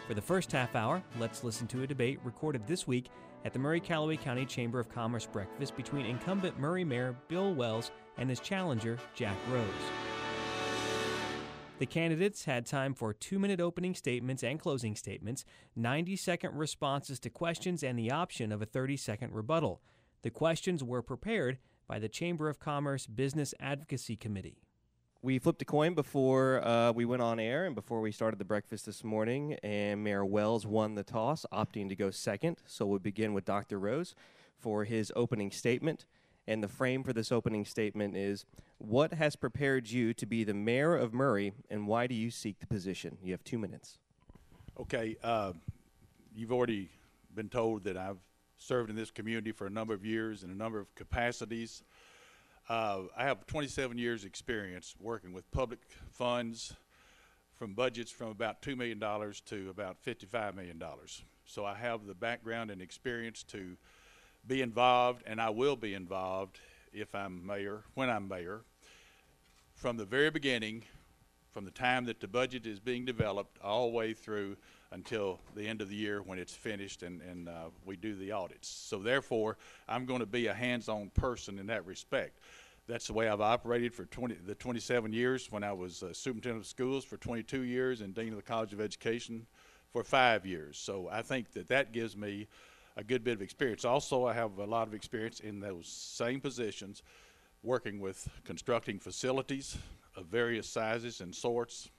For the first half hour, let's listen to a debate recorded this week at the Murray-Calloway County Chamber of Commerce breakfast between incumbent Murray Mayor Bill Wells and his challenger, Jack Rose. The candidates had time for 2-minute opening statements and closing statements, 90-second responses to questions, and the option of a 30-second rebuttal. The questions were prepared by the Chamber of Commerce Business Advocacy Committee. We flipped a coin before we went on air and before we started the breakfast this morning, and Mayor Wells won the toss, opting to go second. So we'll begin with Dr. Rose for his opening statement. And the frame for this opening statement is, what has prepared you to be the mayor of Murray, and why do you seek the position? You have 2 minutes. Okay, you've already been told that I've served in this community for a number of years in a number of capacities. I have 27 years experience working with public funds from budgets from about $2 million to about $55 million. So I have the background and experience to be involved, and I will be involved if I'm mayor, when I'm mayor, from the very beginning, from the time that the budget is being developed all the way through until the end of the year when it's finished and we do the audits. So therefore, I'm going to be a hands-on person in that respect. That's the way I've operated for 27 years when I was superintendent of schools for 22 years and dean of the College of Education for 5 years. So I think that that gives me a good bit of experience. Also, I have a lot of experience in those same positions working with constructing facilities of various sizes and sorts.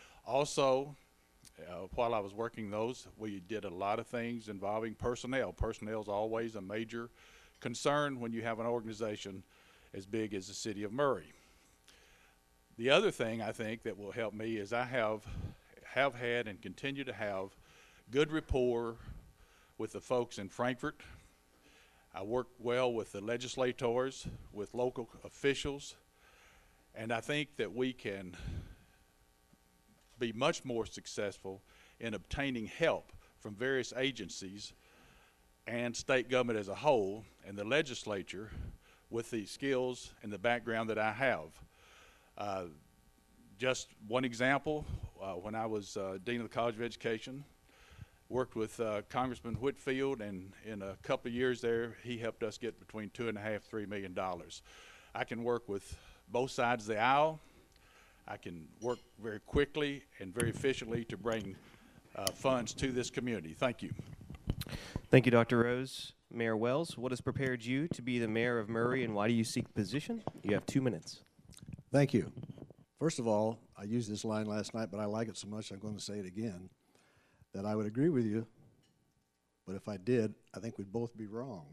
Also, while I was working those, we did a lot of things involving personnel. Personnel is always a major concern when you have an organization as big as the city of Murray. The other thing I think that will help me is I have had and continue to have good rapport with the folks in Frankfort. I work well with the legislators, with local officials, and I think that we can be much more successful in obtaining help from various agencies and state government as a whole and the legislature with the skills and the background that I have. Just one example, when I was dean of the College of Education, worked with Congressman Whitfield, and in a couple of years there, he helped us get between $2.5–3 million. I can work with both sides of the aisle. I can work very quickly and very efficiently to bring funds to this community. Thank you. Thank you, Dr. Rose. Mayor Wells, what has prepared you to be the mayor of Murray, and why do you seek the position? You have 2 minutes. Thank you. First of all, I used this line last night, but I like it so much I'm going to say it again, that I would agree with you, but if I did, I think we'd both be wrong.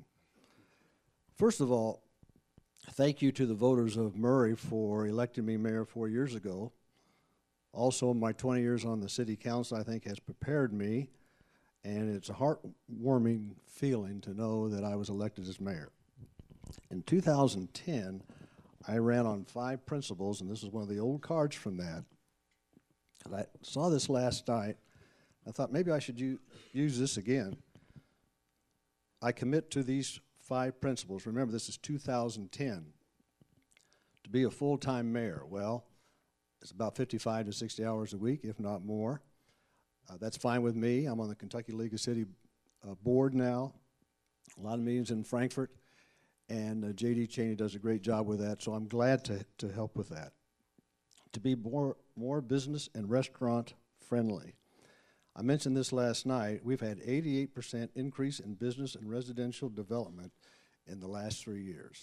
First of all, thank you to the voters of Murray for electing me mayor 4 years ago. Also, my 20 years on the city council, I think, has prepared me, and it's a heartwarming feeling to know that I was elected as mayor. In 2010, I ran on 5 principles, and this is one of the old cards from that. And I saw this last night. I thought maybe I should use this again. I commit to these 5 principles. Remember, this is 2010. To be a full-time mayor, well, it's about 55 to 60 hours a week, if not more. That's fine with me. I'm on the Kentucky League of City board now. A lot of meetings in Frankfort, and J.D. Cheney does a great job with that, so I'm glad to help with that. To be more business and restaurant friendly. I mentioned this last night. We've had 88% increase in business and residential development in the last 3 years.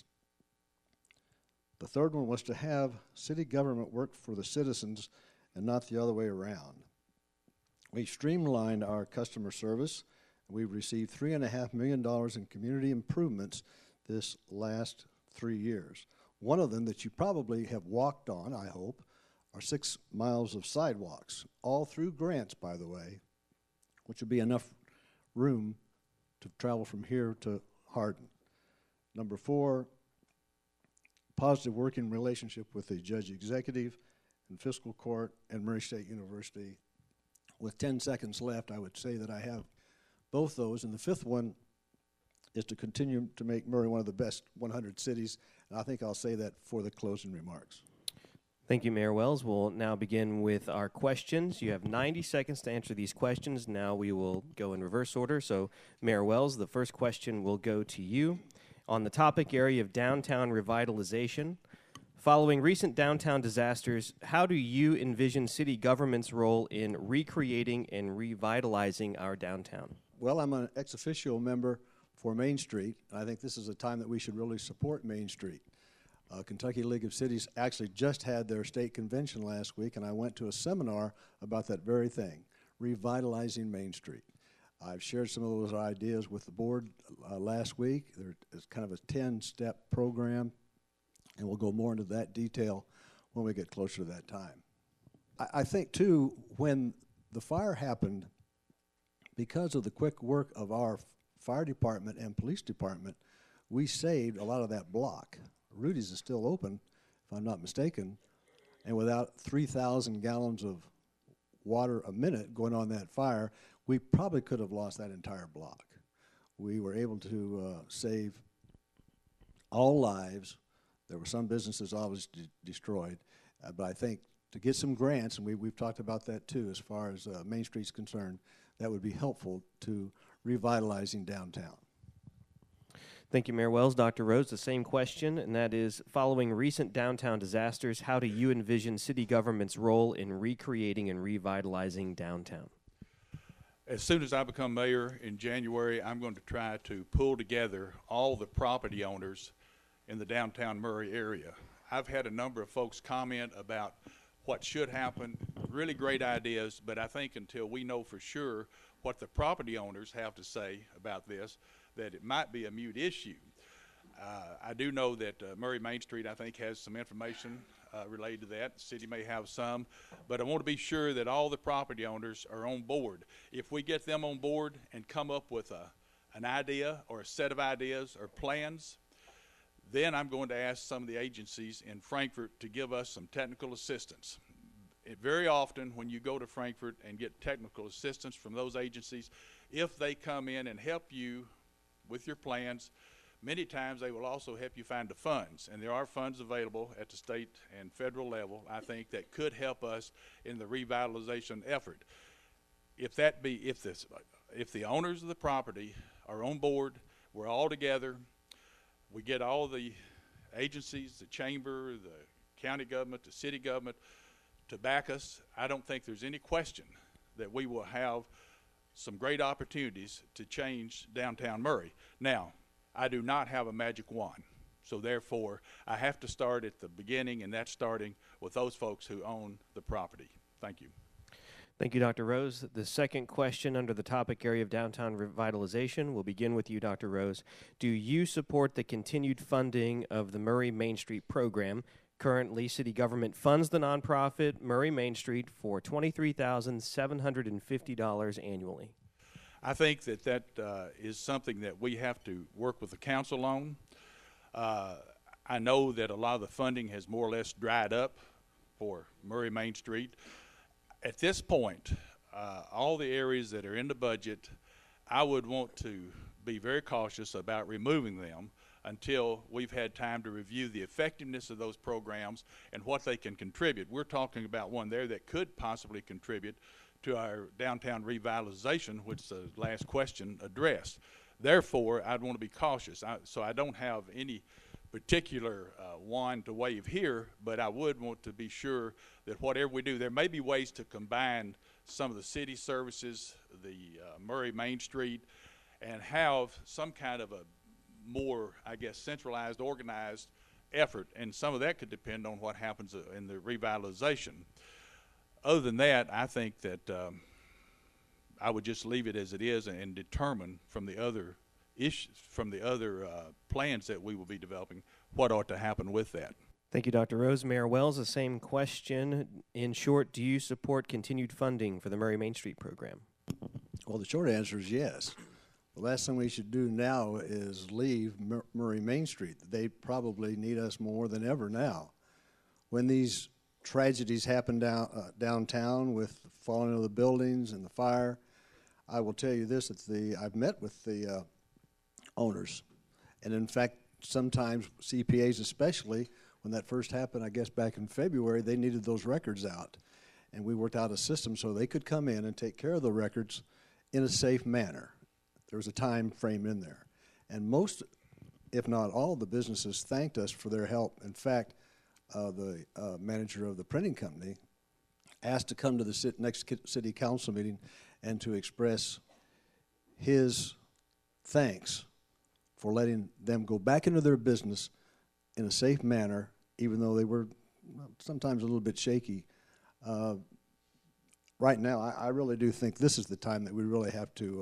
The third one was to have city government work for the citizens and not the other way around. We streamlined our customer service. We've received $3.5 million in community improvements this last 3 years. One of them that you probably have walked on, I hope, are 6 miles of sidewalks, all through grants, by the way, which would be enough room to travel from here to Hardin. Number 4, positive working relationship with the judge executive and fiscal court and Murray State University. With 10 seconds left, I would say that I have both those, and the 5th one is to continue to make Murray one of the best 100 cities, and I think I'll say that for the closing remarks. Thank you, Mayor Wells. We'll now begin with our questions. You have 90 seconds to answer these questions. Now we will go in reverse order. So, Mayor Wells, the first question will go to you. On the topic area of downtown revitalization, following recent downtown disasters, how do you envision city government's role in recreating and revitalizing our downtown? Well, I'm an ex officio member for Main Street. I think this is a time that we should really support Main Street. Kentucky League of Cities actually just had their state convention last week, and I went to a seminar about that very thing, revitalizing Main Street. I've shared some of those ideas with the board last week. There's kind of a 10-step program, and we'll go more into that detail when we get closer to that time. I think, too, when the fire happened, because of the quick work of our fire department and police department, we saved a lot of that block. Rudy's is still open, if I'm not mistaken, and without 3,000 gallons of water a minute going on that fire, we probably could have lost that entire block. We were able to save all lives. There were some businesses obviously destroyed, but I think to get some grants, and we've talked about that too as far as Main Street's concerned, that would be helpful to revitalizing downtown. Thank you, Mayor Wells. Dr. Rose, the same question, and that is, following recent downtown disasters, how do you envision city government's role in recreating and revitalizing downtown? As soon as I become mayor in January, I'm going to try to pull together all the property owners in the downtown Murray area. I've had a number of folks comment about what should happen, really great ideas, but I think until we know for sure what the property owners have to say about this, that it might be a moot issue. I do know that Murray Main Street, I think, has some information related to that. The city may have some, but I want to be sure that all the property owners are on board. If we get them on board and come up with an idea or a set of ideas or plans, then I'm going to ask some of the agencies in Frankfort to give us some technical assistance. Very often when you go to Frankfort and get technical assistance from those agencies, if they come in and help you with your plans, many times they will also help you find the funds, and there are funds available at the state and federal level, I think, that could help us in the revitalization effort. If the owners of the property are on board, we're all together, we get all the agencies, the chamber, the county government, the city government to back us, I don't think there's any question that we will have some great opportunities to change downtown Murray. Now, I do not have a magic wand, so therefore I have to start at the beginning, and that's starting with those folks who own the property. Thank you. Thank you, Dr. Rose. The second question under the topic area of downtown revitalization will begin with you, Dr. Rose. Do you support the continued funding of the Murray Main Street program? Currently, city government funds the nonprofit Murray Main Street for $23,750 annually. I think that is something that we have to work with the council on. I know that a lot of the funding has more or less dried up for Murray Main Street. At this point, all the areas that are in the budget, I would want to be very cautious about removing them until we've had time to review the effectiveness of those programs and what they can contribute. We're talking about one there that could possibly contribute to our downtown revitalization, which the last question addressed. Therefore, I'd want to be cautious. So I don't have any particular wand to wave here, but I would want to be sure that whatever we do, there may be ways to combine some of the city services, the Murray Main Street, and have some kind of a more, I guess, centralized, organized effort, and some of that could depend on what happens in the revitalization. Other than that, I think that I would just leave it as it is and determine from the other issues, from the other plans that we will be developing, what ought to happen with that. Thank you, Dr. Rose. Mayor Wells, the same question. In short, do you support continued funding for the Murray Main Street program? Well, the short answer is yes. The last thing we should do now is leave Murray Main Street. They probably need us more than ever now. When these tragedies happen downtown with the falling of the buildings and the fire, I will tell you this, I've met with the owners, and in fact, sometimes CPAs especially when that first happened, I guess back in February, they needed those records out. And we worked out a system so they could come in and take care of the records in a safe manner. There was a time frame in there. And most, if not all, the businesses thanked us for their help. In fact, the manager of the printing company asked to come to the next city council meeting and to express his thanks for letting them go back into their business in a safe manner, even though they were sometimes a little bit shaky. Right now, I really do think this is the time that we really have to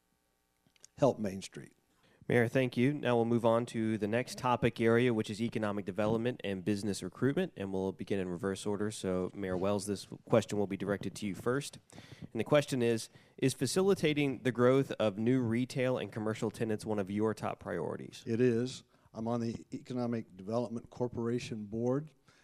help Main Street. Mayor, thank you. Now we'll move on to the next topic area, which is economic development and business recruitment, and we'll begin in reverse order. So, Mayor Wells, this question will be directed to you first. And the question is facilitating the growth of new retail and commercial tenants one of your top priorities? It is. I'm on the Economic Development Corporation Board.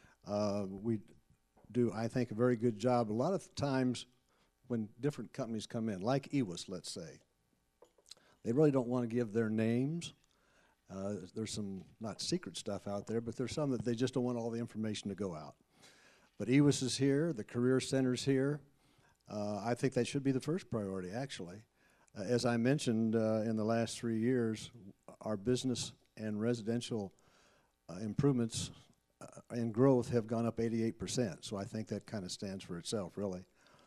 We do, I think, a very good job. A lot of times when different companies come in, like EWIS, let's say, they really don't want to give their names. There's some, not secret stuff out there, but there's some that they just don't want all the information to go out. But EWIS is here, the Career Center's here. I think that should be the first priority, actually. As I mentioned, in the last 3 years, our business and residential improvements and growth have gone up 88%. So I think that kind of stands for itself, really.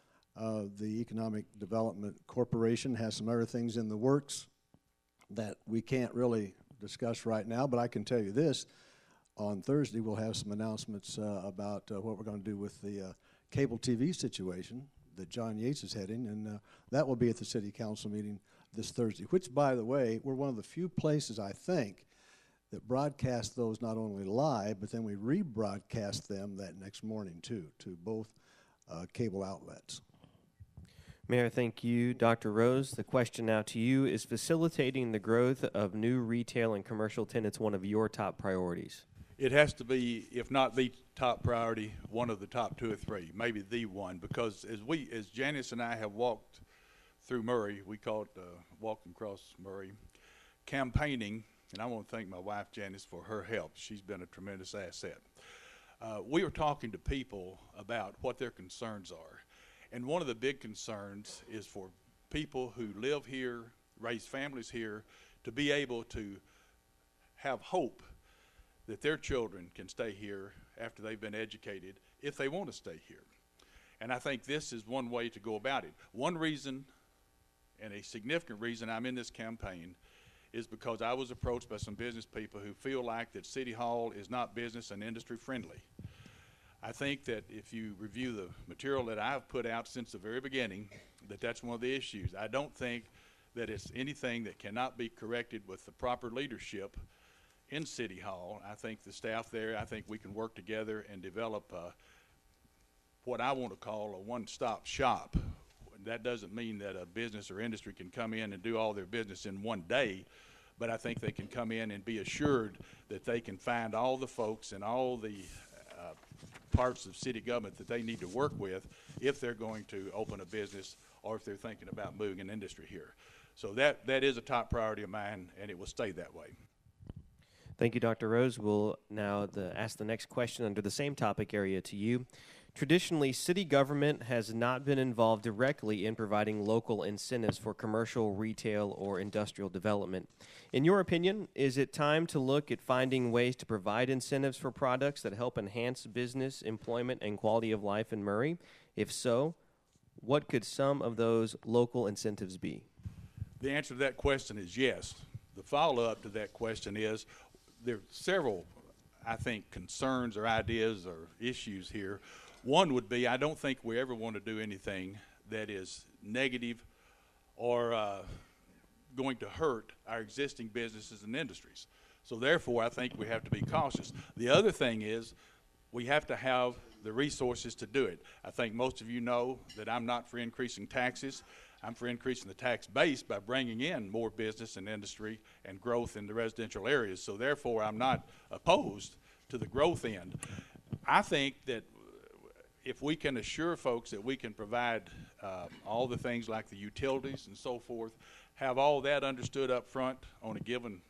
The Economic Development Corporation has some other things in the works that we can't really discuss right now, but I can tell you this. On Thursday, we'll have some announcements about what we're going to do with the cable TV situation that John Yates is heading, and that will be at the City Council meeting this Thursday, which, by the way, we're one of the few places, I think, that broadcast those not only live, but then we rebroadcast them that next morning, too, to both cable outlets. Mayor, thank you. Dr. Rose, the question now to you is facilitating the growth of new retail and commercial tenants one of your top priorities? It has to be, if not the top priority, one of the top 2 or 3, maybe the one, because as Janice and I have walked through Murray, we call it walking across Murray, campaigning, and I want to thank my wife Janice for her help. She's been a tremendous asset. We were talking to people about what their concerns are. And one of the big concerns is for people who live here, raise families here, to be able to have hope that their children can stay here after they've been educated if they want to stay here. And I think this is one way to go about it. One reason, and a significant reason I'm in this campaign, is because I was approached by some business people who feel like that City Hall is not business and industry friendly. I think that if you review the material that I've put out since the very beginning, that that's one of the issues. I don't think that it's anything that cannot be corrected with the proper leadership in City Hall. I think the staff there, I think we can work together and develop what I want to call a one-stop shop. That doesn't mean that a business or industry can come in and do all their business in one day, but I think they can come in and be assured that they can find all the folks and all the parts of city government that they need to work with if they're going to open a business or if they're thinking about moving an industry here. So that is a top priority of mine, and it will stay that way. Thank you, Dr. Rose. We'll now ask the next question under the same topic area to you. Traditionally, city government has not been involved directly in providing local incentives for commercial, retail, or industrial development. In your opinion, is it time to look at finding ways to provide incentives for products that help enhance business, employment, and quality of life in Murray? If so, what could some of those local incentives be? The answer to that question is yes. The follow-up to that question is there are several, I think, concerns or ideas or issues here. One would be I don't think we ever want to do anything that is negative or going to hurt our existing businesses and industries. So therefore, I think we have to be cautious. The other thing is we have to have the resources to do it. I think most of you know that I'm not for increasing taxes. I'm for increasing the tax base by bringing in more business and industry and growth in the residential areas. So therefore, I'm not opposed to the growth end. I think that if we can assure folks that we can provide all the things like the utilities and so forth, have all that understood up front on a given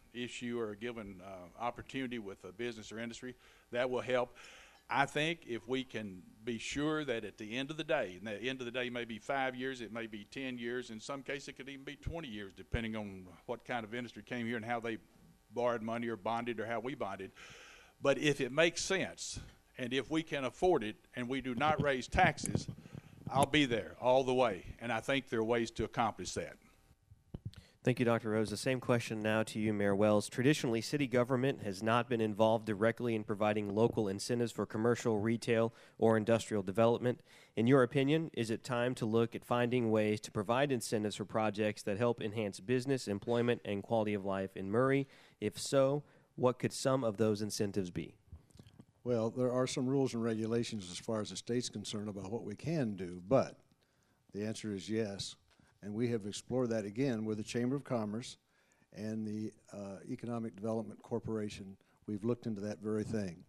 issue or a given opportunity with a business or industry, that will help. I think if we can be sure that at the end of the day, and the end of the day may be 5 years, it may be 10 years, in some cases it could even be 20 years, depending on what kind of industry came here and how they borrowed money or bonded or how we bonded. But if it makes sense, and if we can afford it, and we do not raise taxes, I'll be there all the way. And I think there are ways to accomplish that. Thank you, Dr. Rose. The same question now to you, Mayor Wells. Traditionally, city government has not been involved directly in providing local incentives for commercial, retail, or industrial development. In your opinion, is it time to look at finding ways to provide incentives for projects that help enhance business, employment, and quality of life in Murray? If so, what could some of those incentives be? Well, there are some rules and regulations as far as the state's concerned about what we can do, but the answer is yes. And we have explored that again with the Chamber of Commerce and the Economic Development Corporation. We've looked into that very thing.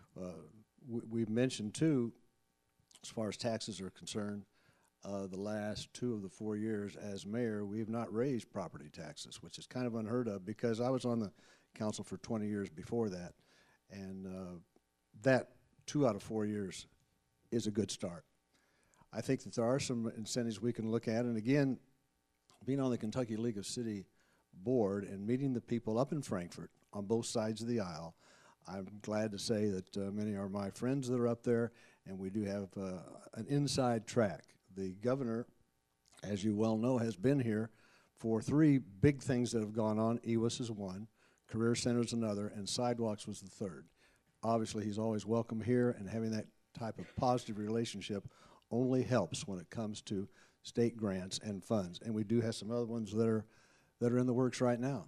We've mentioned, too, as far as taxes are concerned, the last 2 of the 4 years as mayor, we have not raised property taxes, which is kind of unheard of because I was on the council for 20 years before that. And that 2 out of 4 years is a good start. I think that there are some incentives we can look at. And again, being on the Kentucky League of City board and meeting the people up in Frankfort on both sides of the aisle, I'm glad to say that many are my friends that are up there, and we do have an inside track. The governor, as you well know, has been here for 3 big things that have gone on. EWIS is one, Career Center is another, and sidewalks was the third. Obviously, he's always welcome here, and having that type of positive relationship only helps when it comes to state grants and funds. And we do have some other ones that are in the works right now.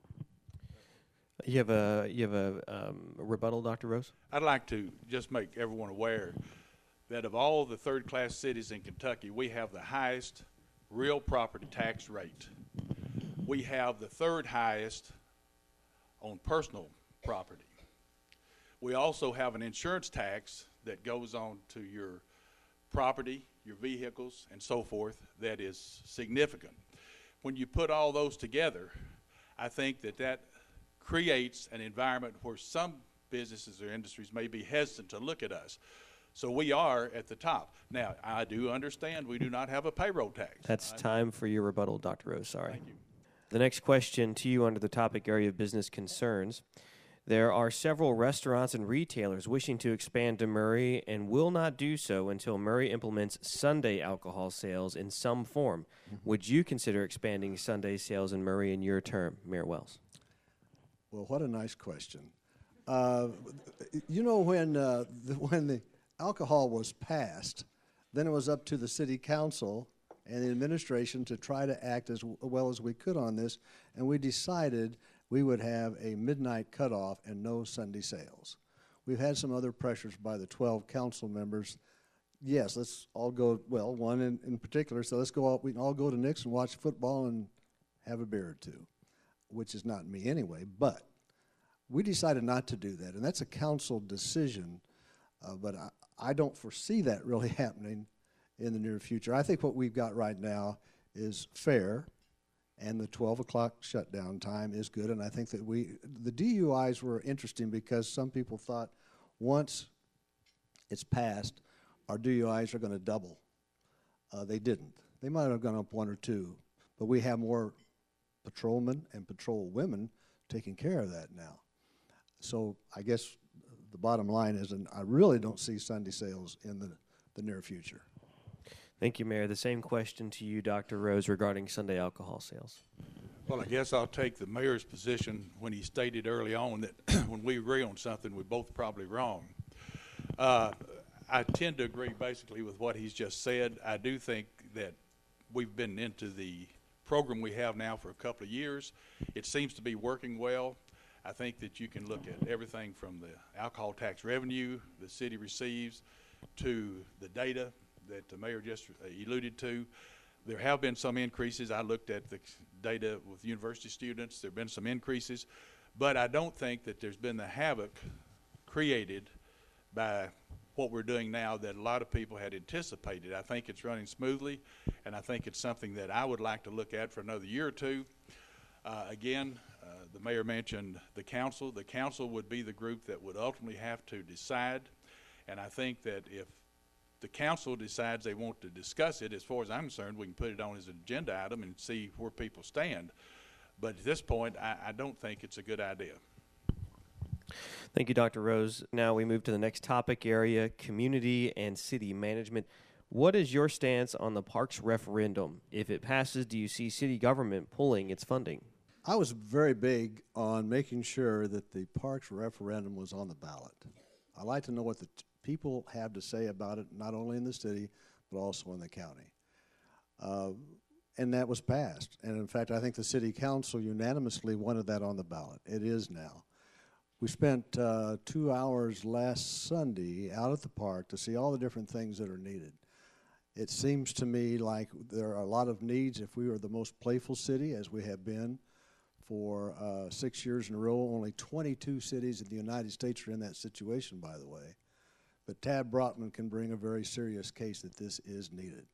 You have a rebuttal, Dr. Rose? I'd like to just make everyone aware that of all the third-class cities in Kentucky, we have the highest real property tax rate. We have the 3rd highest on personal property. We also have an insurance tax that goes on to your property, your vehicles, and so forth, that is significant. When you put all those together, I think that creates an environment where some businesses or industries may be hesitant to look at us. So we are at the top. Now, I do understand we do not have a payroll tax. That's time for your rebuttal, Dr. Rose. Sorry. Thank you. The next question to you under the topic area of business concerns. There are several restaurants and retailers wishing to expand to Murray and will not do so until Murray implements Sunday alcohol sales in some form. Would you consider expanding Sunday sales in Murray in your term, Mayor Wells? Well, what a nice question. You know, when the alcohol was passed, then it was up to the city council and the administration to try to act as well as we could on this, and we decided we would have a midnight cutoff and no Sunday sales. We've had some other pressures by the 12 council members. Yes, let's all go, well, one in particular, so let's go out, we can all go to Nick's and watch football and have a beer or two, which is not me anyway, but we decided not to do that, and that's a council decision, but I don't foresee that really happening in the near future. I think what we've got right now is fair, and the 12 o'clock shutdown time is good. And I think that the DUIs were interesting because some people thought once it's passed, our DUIs are going to double. They didn't. They might have gone up 1 or 2, but we have more patrolmen and patrol women taking care of that now. So I guess the bottom line is, and I really don't see Sunday sales in the near future. Thank you, Mayor. The same question to you, Dr. Rose, regarding Sunday alcohol sales. Well, I guess I'll take the mayor's position when he stated early on that when we agree on something, we're both probably wrong. I tend to agree basically with what he's just said. I do think that we've been into the program we have now for a couple of years. It seems to be working well. I think that you can look at everything from the alcohol tax revenue the city receives to the data that the mayor just alluded to. There have been some increases. I looked at the data with university students. There have been some increases, but I don't think that there's been the havoc created by what we're doing now that a lot of people had anticipated. I think it's running smoothly, and I think it's something that I would like to look at for another year or two. Again, The mayor mentioned the council. The council would be the group that would ultimately have to decide, and I think that if the council decides they want to discuss it, as far as I'm concerned, we can put it on as an agenda item and see where people stand. But at this point, I don't think it's a good idea. Thank you, Dr. Rose. Now we move to the next topic area, community and city management. What is your stance on the parks referendum? If it passes, do you see city government pulling its funding? I was very big on making sure that the parks referendum was on the ballot. I like to know what the people have to say about it, not only in the city, but also in the county. And that was passed. And in fact, I think the city council unanimously wanted that on the ballot. It is now. We spent 2 hours last Sunday out at the park to see all the different things that are needed. It seems to me like there are a lot of needs. If we were the most playful city, as we have been for 6 years in a row, only 22 cities in the United States are in that situation, by the way. But Tab Brotman can bring a very serious case that this is needed.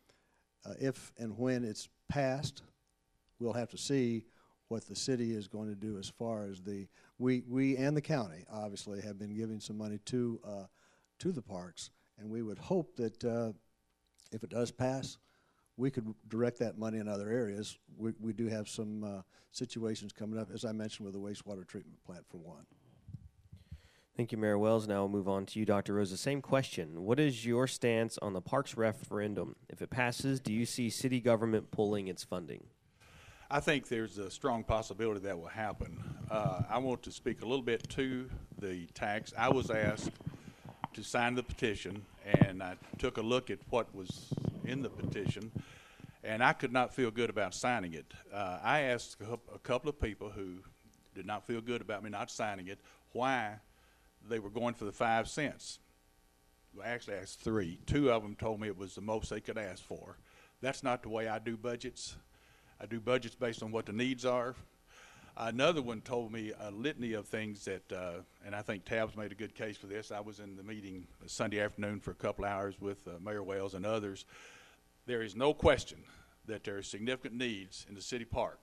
If and when it's passed, we'll have to see what the city is going to do as far as we and the county obviously have been giving some money to the parks, and we would hope that if it does pass, we could direct that money in other areas. We do have some situations coming up, as I mentioned, with the wastewater treatment plant for one. Thank you, Mayor Wells. Now we'll move on to you, Dr. Rose. The same question. What is your stance on the parks referendum? If it passes, do you see city government pulling its funding? I think there's a strong possibility that will happen. I want to speak a little bit to the tax. I was asked to sign the petition, and I took a look at what was in the petition, and I could not feel good about signing it. I asked a couple of people who did not feel good about me not signing it why they were going for the 5 cents. Well, actually, I asked 3. 2 of them told me it was the most they could ask for. That's not the way I do budgets. I do budgets based on what the needs are. Another one told me a litany of things that, and I think Tab's made a good case for this. I was in the meeting Sunday afternoon for a couple hours with Mayor Wells and others. There is no question that there are significant needs in the city park.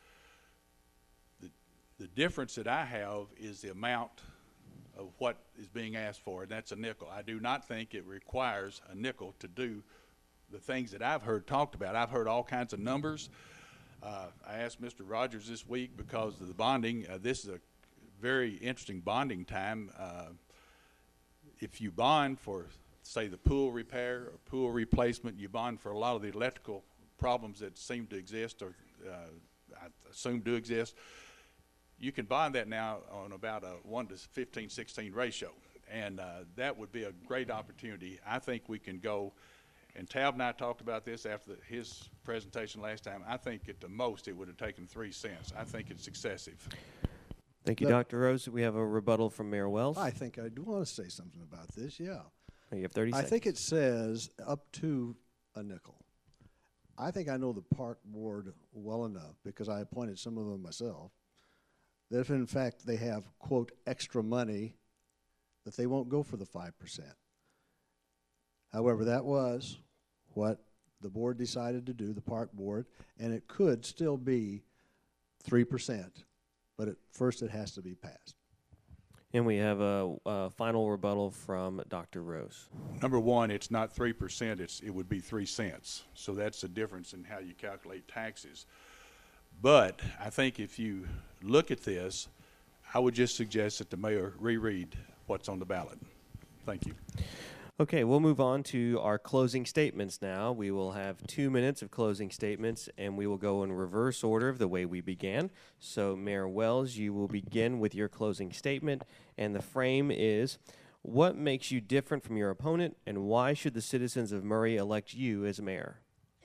The difference that I have is the amount of what is being asked for, and that's a nickel. I do not think it requires a nickel to do the things that I've heard talked about. I've heard all kinds of numbers. I asked Mr. Rogers this week because of the bonding. This is a very interesting bonding time. If you bond for, say, the pool repair or pool replacement, you bond for a lot of the electrical problems that seem to exist or I assume do exist. You can bond that now on about a 1 to 15, 16 ratio, and that would be a great opportunity. I think we can go, and Tab and I talked about this after his presentation last time. I think at the most it would have taken 3 cents. I think it's excessive. Thank you, Dr. Rose. We have a rebuttal from Mayor Wells. I think I do want to say something about this, yeah. You have 30 seconds. I think it says up to a nickel. I think I know the park board well enough, because I appointed some of them myself, that if in fact they have, quote, extra money, that they won't go for the 5%. However, that was what the board decided to do, the park board, and it could still be 3%, but at first it has to be passed. And we have a final rebuttal from Dr. Rose. Number one, it's not 3%, it would be 3 cents. So that's the difference in how you calculate taxes. But I think if you look at this, I would just suggest that the mayor reread what's on the ballot. Thank you. Okay, we'll move on to our closing statements now. We will have 2 minutes of closing statements, and we will go in reverse order of the way we began. So, Mayor Wells, you will begin with your closing statement, and the frame is, what makes you different from your opponent, and why should the citizens of Murray elect you as mayor?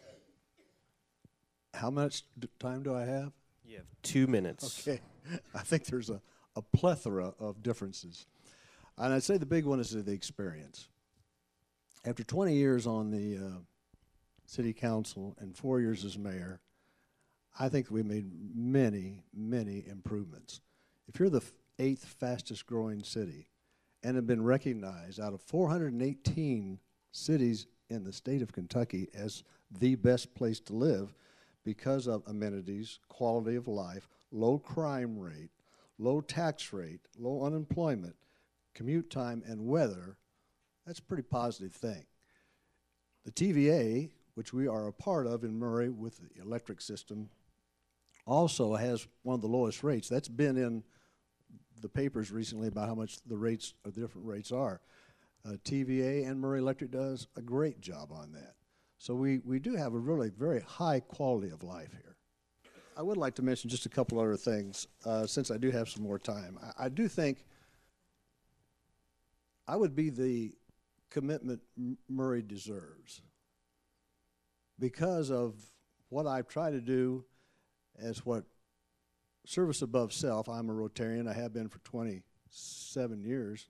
How much time do I have? You have 2 minutes. Okay. I think there's a plethora of differences. And I'd say the big one is the experience. After 20 years on the city council and 4 years as mayor, I think we made many, many improvements. If you're the 8th fastest growing city and have been recognized out of 418 cities in the state of Kentucky as the best place to live, because of amenities, quality of life, low crime rate, low tax rate, low unemployment, commute time, and weather, that's a pretty positive thing. The TVA, which we are a part of in Murray with the electric system, also has one of the lowest rates. That's been in the papers recently about how much the rates, or the different rates are. TVA and Murray Electric does a great job on that. So we do have a really very high quality of life here. I would like to mention just a couple other things, since I do have some more time. I do think I would be the commitment Murray deserves because of what I've tried to do as what service above self. I'm a Rotarian. I have been for 27 years.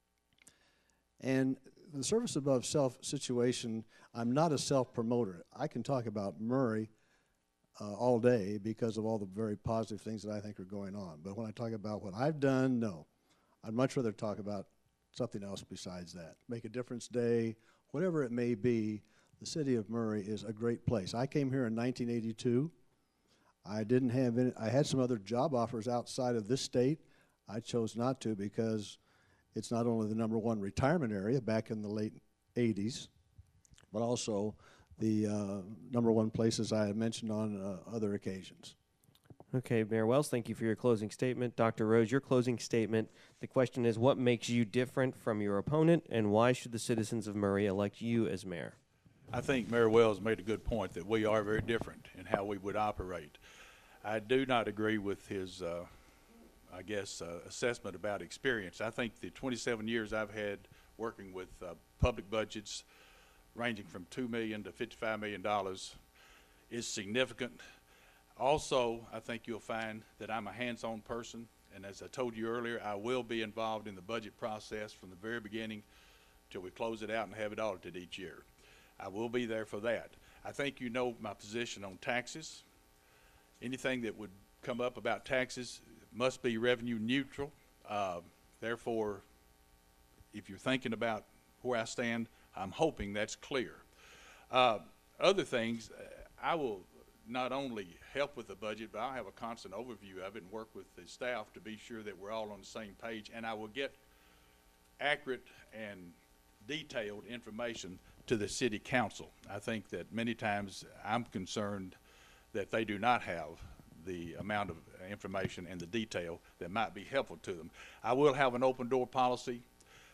And the service above self situation, I'm not a self-promoter. I can talk about Murray all day because of all the very positive things that I think are going on. But when I talk about what I've done, no. I'd much rather talk about something else besides that. Make a Difference Day, whatever it may be, the city of Murray is a great place. I came here in 1982. I didn't have any, I had some other job offers outside of this state. I chose not to because it's not only the #1 retirement area back in the late 80s, but also the #1 places I had mentioned on other occasions. Okay, Mayor Wells, thank you for your closing statement. Dr. Rose, your closing statement. The question is, what makes you different from your opponent, and why should the citizens of Murray elect you as mayor? I think Mayor Wells made a good point that we are very different in how we would operate. I do not agree with his, assessment about experience. I think the 27 years I've had working with public budgets ranging from $2 million to $55 million is significant. Also, I think you'll find that I'm a hands-on person, and as I told you earlier, I will be involved in the budget process from the very beginning till we close it out and have it audited each year. I will be there for that. I think you know my position on taxes. Anything that would come up about taxes must be revenue neutral. Therefore, if you're thinking about where I stand, I'm hoping that's clear. Other things, I will not only help with the budget, but I'll have a constant overview of it and work with the staff to be sure that we're all on the same page, and I will get accurate and detailed information to the city council. I think that many times I'm concerned that they do not have the amount of information and the detail that might be helpful to them. I will have an open door policy.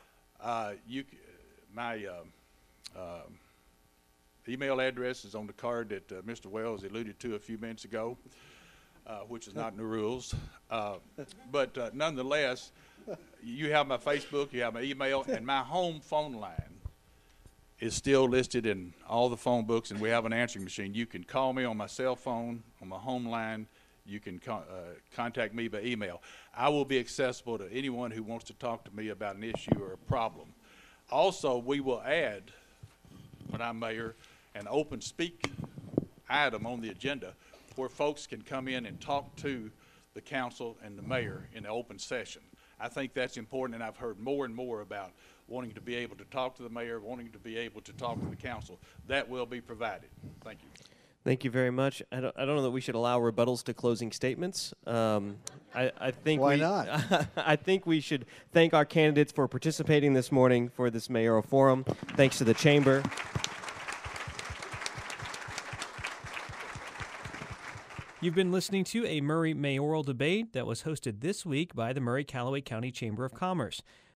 My email address is on the card that Mr. Wells alluded to a few minutes ago, which is not in the rules. But nonetheless, you have my Facebook, you have my email, and my home phone line is still listed in all the phone books, and we have an answering machine. You can call me on my cell phone, on my home line. You can contact me by email. I will be accessible to anyone who wants to talk to me about an issue or a problem. Also, we will add, when I'm mayor, an open speak item on the agenda where folks can come in and talk to the council and the mayor in an open session. I think that's important, and I've heard more and more about wanting to be able to talk to the mayor, wanting to be able to talk to the council. That will be provided. Thank you. Thank you very much. I don't know that we should allow rebuttals to closing statements. I think Why not? I think we should thank our candidates for participating this morning for this mayoral forum. Thanks to the chamber. You've been listening to a Murray mayoral debate that was hosted this week by the Murray-Calloway County Chamber of Commerce.